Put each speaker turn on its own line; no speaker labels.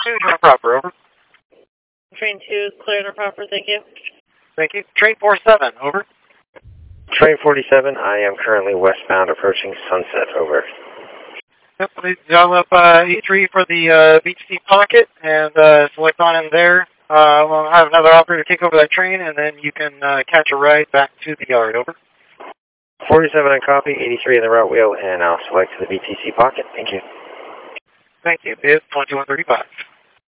2, proper, over.
Train 2, clear and proper, thank you.
Thank you. Train 47, over.
Train 47, I am currently westbound approaching Sunset, over.
Yep, please dial up E3 for the BTC pocket and select on in there. We'll have another operator take over that train, and then you can catch a ride back to the yard, over.
47 on copy, 83 in the route wheel, and I'll select the BTC pocket. Thank you.
Thank you. It's 2135.